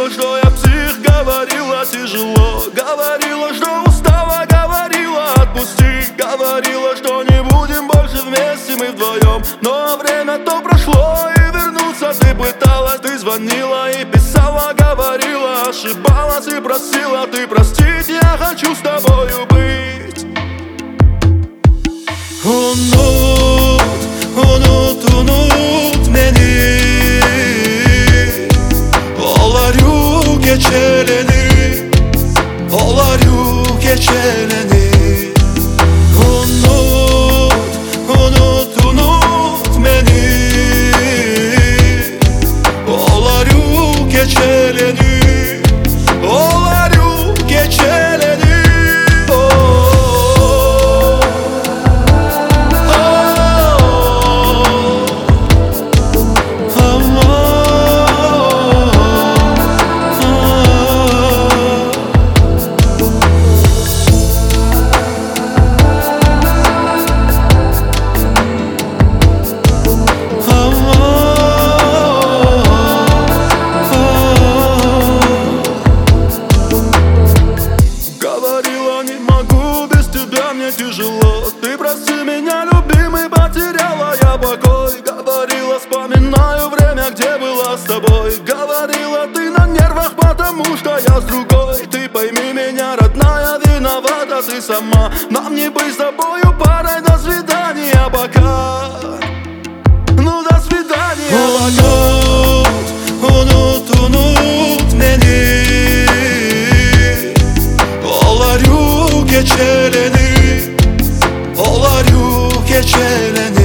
Говорила, что я псих, говорила тяжело, говорила, что устала, говорила отпусти, говорила, что не будем больше вместе мы вдвоем. Но время то прошло, и вернуться ты пыталась. Ты звонила и писала, говорила, ошибалась и просила ты простить. Я хочу с тобою быть. Unut beni. Olar geçeleni, olar geçeleni. Unut beni. Olar geçeleni, olar geçeleni. Тяжело, ты прости меня, любимый, потеряла я покой. Говорила, вспоминаю время, где была с тобой. Говорила, ты на нервах, потому что я с другой. Ты пойми меня, родная, виновата ты сама. Нам не быть с тобою парой, до свидания, пока. Ну, до свидания, пока. Unut beni. Olar geçeleni, olar geçeleni.